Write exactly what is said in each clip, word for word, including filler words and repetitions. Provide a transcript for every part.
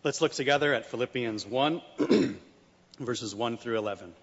Let's look together at Philippians one, verses one through eleven.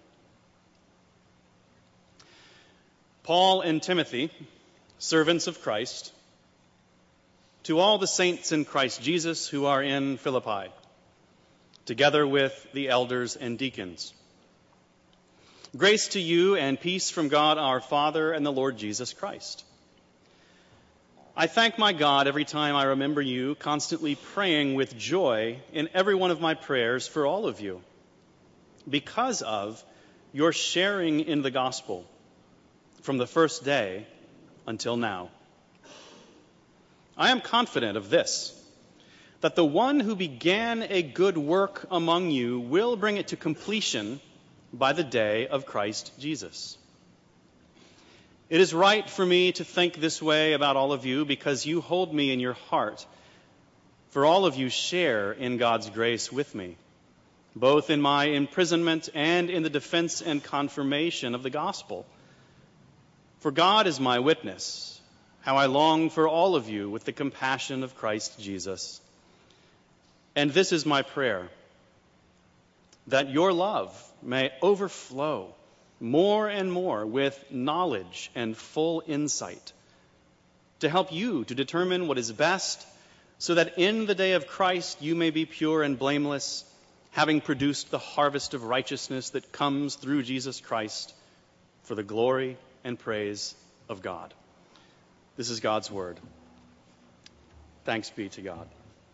Paul and Timothy, servants of Christ, to all the saints in Christ Jesus who are in Philippi, together with the elders and deacons. Grace to you and peace from God our Father and the Lord Jesus Christ. I thank my God every time I remember you, constantly praying with joy in every one of my prayers for all of you, because of your sharing in the gospel from the first day until now. I am confident of this, that the one who began a good work among you will bring it to completion by the day of Christ Jesus. It is right for me to think this way about all of you because you hold me in your heart, for all of you share in God's grace with me, both in my imprisonment and in the defense and confirmation of the gospel. For God is my witness, how I long for all of you with the compassion of Christ Jesus. And this is my prayer, that your love may overflow more and more with knowledge and full insight, to help you to determine what is best, so that in the day of Christ you may be pure and blameless, having produced the harvest of righteousness that comes through Jesus Christ, for the glory and praise of God. This is God's word. Thanks be to God.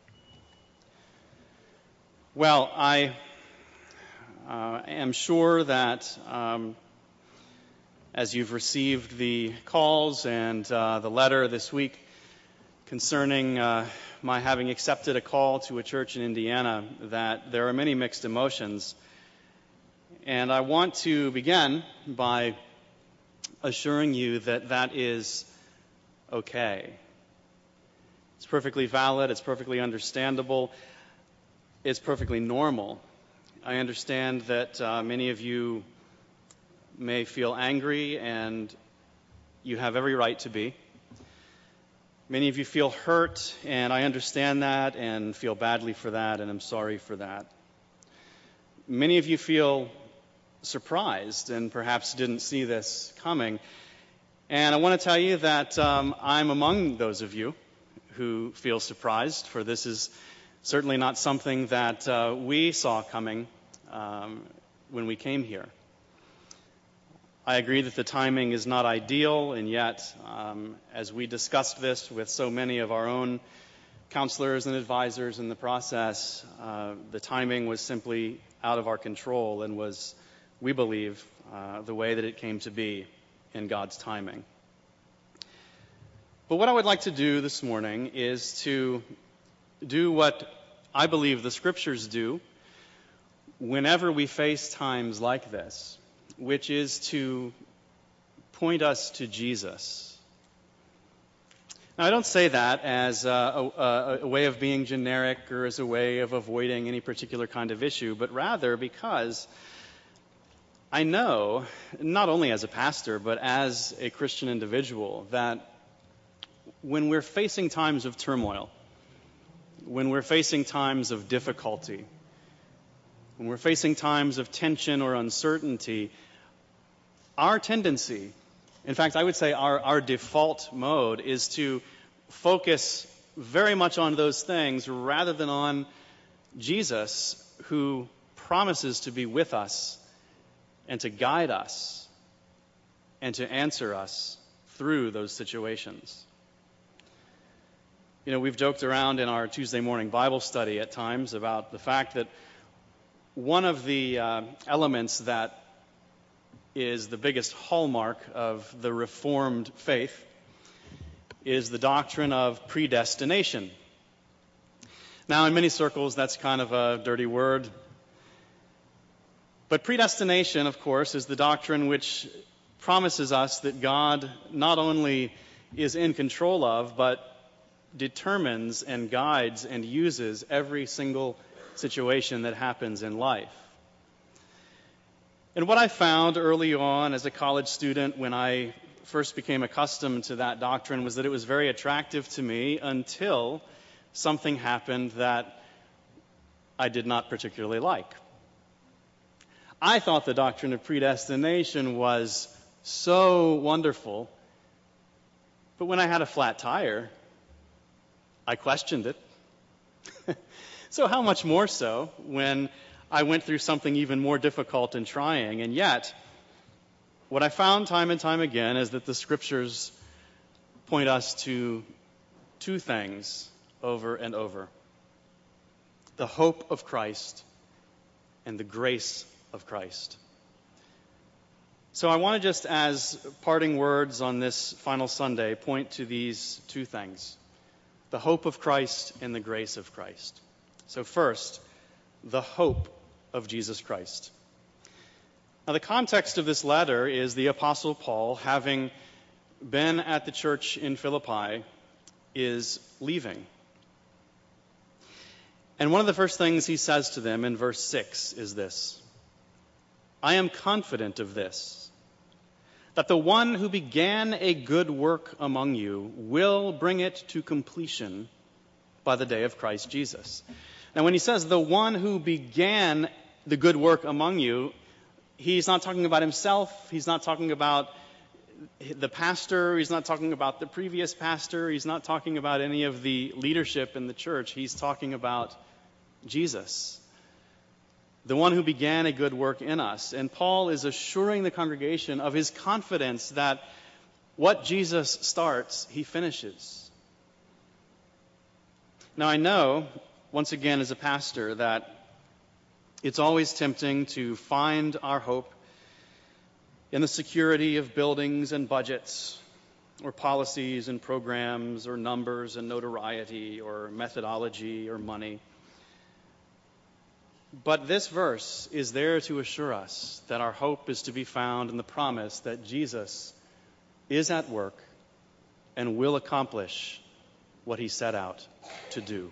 Well, I Uh, I am sure that um, as you've received the calls and uh, the letter this week concerning uh, my having accepted a call to a church in Indiana, that there are many mixed emotions. And I want to begin by assuring you that that is okay. It's perfectly valid, it's perfectly understandable, it's perfectly normal. I understand that uh, many of you may feel angry, and you have every right to be. Many of you feel hurt, and I understand that and feel badly for that, and I'm sorry for that. Many of you feel surprised and perhaps didn't see this coming. And I want to tell you that um, I'm among those of you who feel surprised, for this is certainly not something that uh, we saw coming Um, when we came here. I agree that the timing is not ideal, and yet, um, as we discussed this with so many of our own counselors and advisors in the process, uh, the timing was simply out of our control and was, we believe, uh, the way that it came to be in God's timing. But what I would like to do this morning is to do what I believe the Scriptures do whenever we face times like this, which is to point us to Jesus. Now, I don't say that as a, a, a way of being generic or as a way of avoiding any particular kind of issue, but rather because I know, not only as a pastor, but as a Christian individual, that when we're facing times of turmoil, when we're facing times of difficulty, when we're facing times of tension or uncertainty, our tendency, in fact, I would say our, our default mode, is to focus very much on those things rather than on Jesus, who promises to be with us and to guide us and to answer us through those situations. You know, we've joked around in our Tuesday morning Bible study at times about the fact that one of the uh, elements that is the biggest hallmark of the Reformed faith is the doctrine of predestination. Now, in many circles, that's kind of a dirty word. But predestination, of course, is the doctrine which promises us that God not only is in control of, but determines and guides and uses every single situation that happens in life. And what I found early on as a college student when I first became accustomed to that doctrine was that it was very attractive to me until something happened that I did not particularly like. I thought the doctrine of predestination was so wonderful, but when I had a flat tire, I questioned it. So how much more so when I went through something even more difficult and trying? And yet, what I found time and time again is that the Scriptures point us to two things over and over: the hope of Christ and the grace of Christ. So I want to just, as parting words on this final Sunday, point to these two things: the hope of Christ and the grace of Christ. So first, the hope of Jesus Christ. Now, the context of this letter is the Apostle Paul, having been at the church in Philippi, is leaving. And one of the first things he says to them in verse six is this: I am confident of this, that the one who began a good work among you will bring it to completion by the day of Christ Jesus. Now, when he says the one who began the good work among you, he's not talking about himself. He's not talking about the pastor. He's not talking about the previous pastor. He's not talking about any of the leadership in the church. He's talking about Jesus, the one who began a good work in us. And Paul is assuring the congregation of his confidence that what Jesus starts, he finishes. Now, I know, once again, as a pastor, that it's always tempting to find our hope in the security of buildings and budgets, or policies and programs, or numbers and notoriety, or methodology or money. But this verse is there to assure us that our hope is to be found in the promise that Jesus is at work and will accomplish what he set out to do.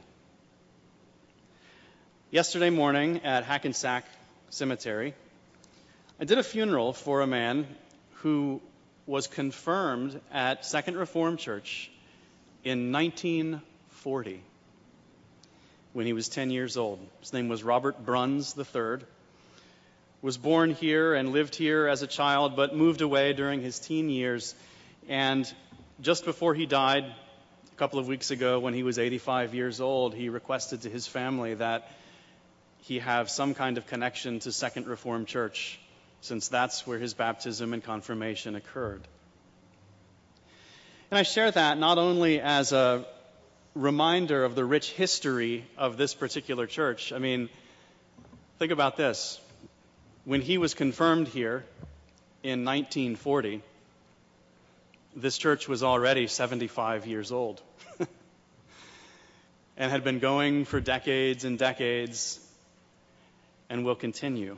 Yesterday morning at Hackensack Cemetery, I did a funeral for a man who was confirmed at Second Reformed Church in nineteen forty. When he was ten years old. His name was Robert Bruns the third. Was born here and lived here as a child, but moved away during his teen years. And just before he died, a couple of weeks ago, when he was eighty-five years old, he requested to his family that he have some kind of connection to Second Reformed Church, since that's where his baptism and confirmation occurred. And I share that not only as a reminder of the rich history of this particular church. I mean, think about this. When he was confirmed here in nineteen forty, this church was already seventy-five years old and had been going for decades and decades and will continue.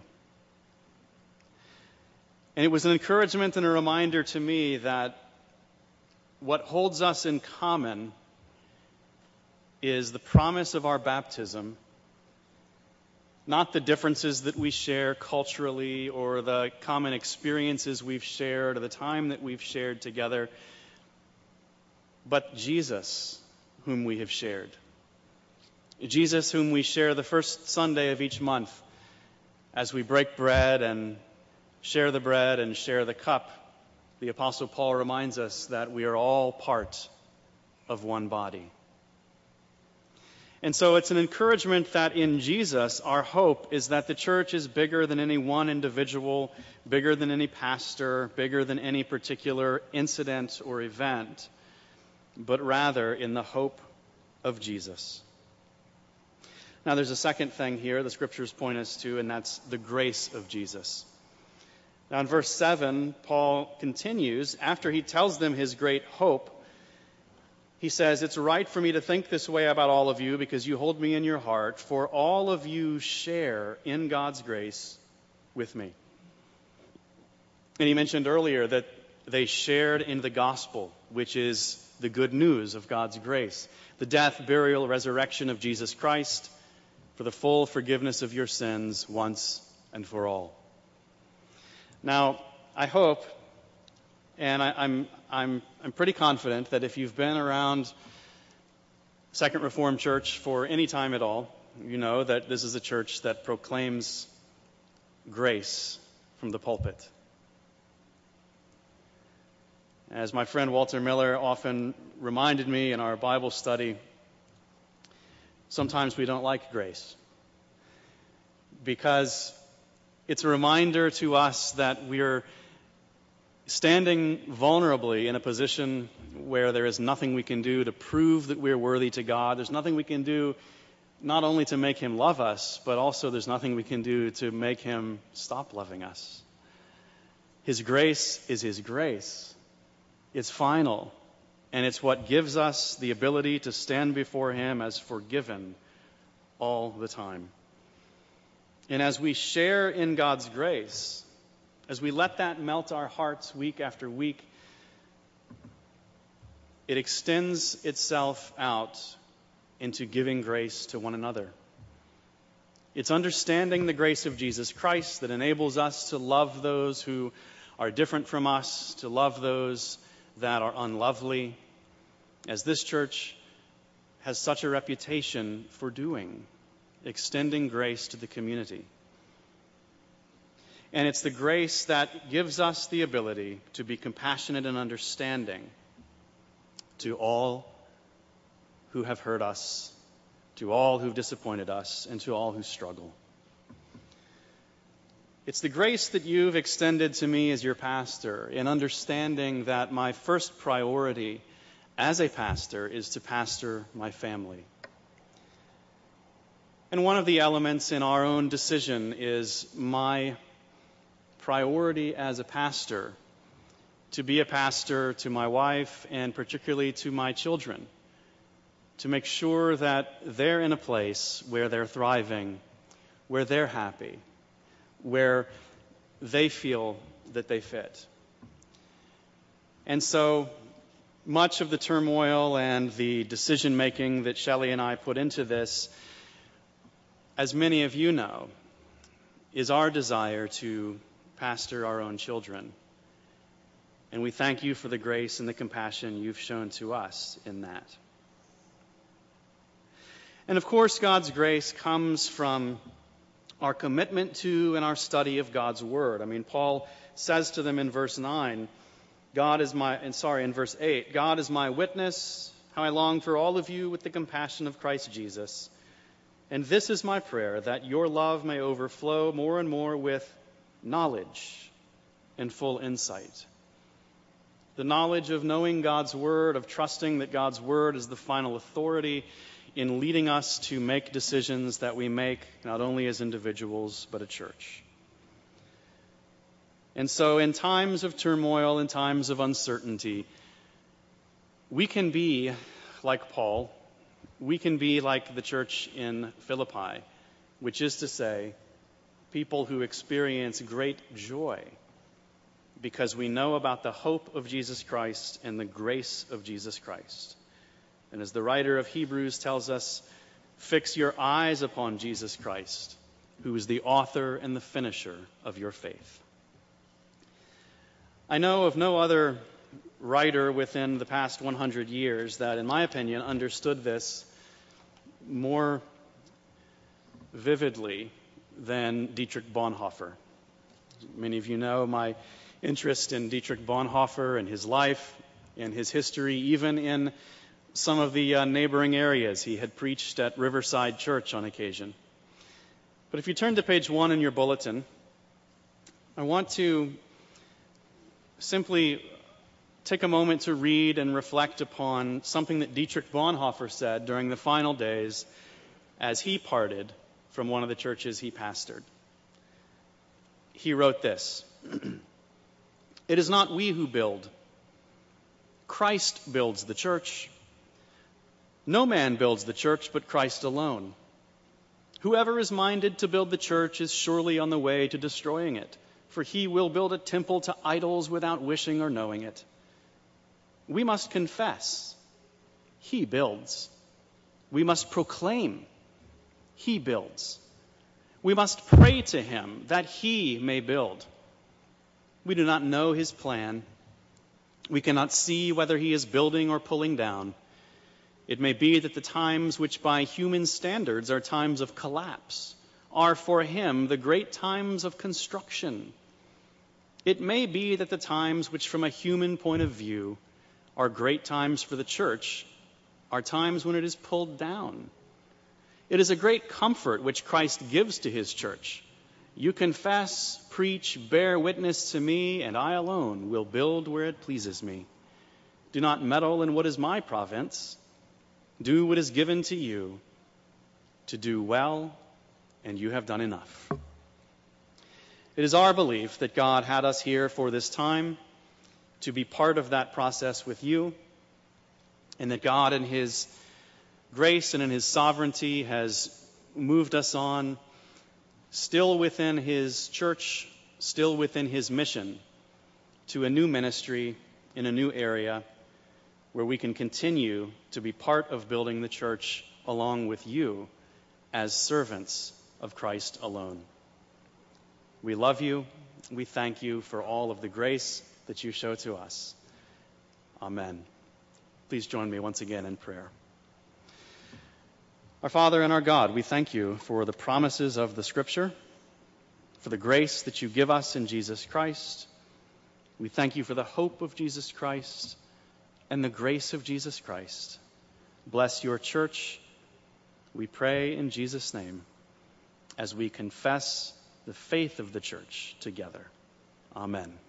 And it was an encouragement and a reminder to me that what holds us in common is the promise of our baptism, not the differences that we share culturally or the common experiences we've shared or the time that we've shared together, but Jesus, whom we have shared. Jesus, whom we share the first Sunday of each month as we break bread and share the bread and share the cup. The Apostle Paul reminds us that we are all part of one body. And so it's an encouragement that in Jesus, our hope is that the church is bigger than any one individual, bigger than any pastor, bigger than any particular incident or event, but rather in the hope of Jesus. Now, there's a second thing here the Scriptures point us to, and that's the grace of Jesus. Now, in verse seven, Paul continues, after he tells them his great hope, he says, it's right for me to think this way about all of you because you hold me in your heart, for all of you share in God's grace with me. And he mentioned earlier that they shared in the gospel, which is the good news of God's grace, the death, burial, resurrection of Jesus Christ for the full forgiveness of your sins once and for all. Now, I hope, and I, I'm I'm I'm pretty confident that if you've been around Second Reformed Church for any time at all, you know that this is a church that proclaims grace from the pulpit. As my friend Walter Miller often reminded me in our Bible study, sometimes we don't like grace because it's a reminder to us that we're standing vulnerably in a position where there is nothing we can do to prove that we're worthy to God. There's nothing we can do not only to make him love us, but also there's nothing we can do to make him stop loving us. His grace is his grace. It's final, and it's what gives us the ability to stand before him as forgiven all the time. And as we share in God's grace, as we let that melt our hearts week after week, it extends itself out into giving grace to one another. It's understanding the grace of Jesus Christ that enables us to love those who are different from us, to love those that are unlovely, as this church has such a reputation for doing, extending grace to the community. And it's the grace that gives us the ability to be compassionate and understanding to all who have hurt us, to all who've disappointed us, and to all who struggle. It's the grace that you've extended to me as your pastor in understanding that my first priority as a pastor is to pastor my family. And one of the elements in our own decision is my priority as a pastor to be a pastor to my wife and particularly to my children, to make sure that they're in a place where they're thriving, where they're happy, where they feel that they fit. And so much of the turmoil and the decision-making that Shelley and I put into this, as many of you know, is our desire to pastor our own children. And we thank you for the grace and the compassion you've shown to us in that. And of course, God's grace comes from our commitment to and our study of God's Word. I mean, Paul says to them in verse nine, God is my, and sorry, in verse eight, God is my witness, how I long for all of you with the compassion of Christ Jesus. And this is my prayer, that your love may overflow more and more with knowledge and full insight. The knowledge of knowing God's Word, of trusting that God's Word is the final authority in leading us to make decisions that we make not only as individuals, but a church. And so in times of turmoil, in times of uncertainty, we can be like Paul, we can be like the church in Philippi, which is to say, people who experience great joy because we know about the hope of Jesus Christ and the grace of Jesus Christ. And as the writer of Hebrews tells us, fix your eyes upon Jesus Christ, who is the author and the finisher of your faith. I know of no other writer within the past one hundred years that, in my opinion, understood this more vividly than Dietrich Bonhoeffer. Many of you know my interest in Dietrich Bonhoeffer and his life and his history, even in some of the uh, neighboring areas. He had preached at Riverside Church on occasion. But if you turn to page one in your bulletin, I want to simply take a moment to read and reflect upon something that Dietrich Bonhoeffer said during the final days as he parted from one of the churches he pastored. He wrote this, "It is not we who build. Christ builds the church. No man builds the church but Christ alone. Whoever is minded to build the church is surely on the way to destroying it, for he will build a temple to idols without wishing or knowing it. We must confess, he builds. We must proclaim, he builds. We must pray to him that he may build. We do not know his plan. We cannot see whether he is building or pulling down. It may be that the times which by human standards are times of collapse are for him the great times of construction. It may be that the times which from a human point of view are great times for the church are times when it is pulled down. It is a great comfort which Christ gives to his church. You confess, preach, bear witness to me, and I alone will build where it pleases me. Do not meddle in what is my province. Do what is given to you to do well, and you have done enough. It is our belief that God had us here for this time to be part of that process with you, and that God in his grace and in his sovereignty has moved us on, still within his church, still within his mission, to a new ministry in a new area where we can continue to be part of building the church along with you as servants of Christ alone. We love you. We thank you for all of the grace that you show to us. Amen. Please join me once again in prayer. Our Father and our God, we thank you for the promises of the Scripture, for the grace that you give us in Jesus Christ. We thank you for the hope of Jesus Christ and the grace of Jesus Christ. Bless your church, we pray in Jesus' name, as we confess the faith of the church together. Amen.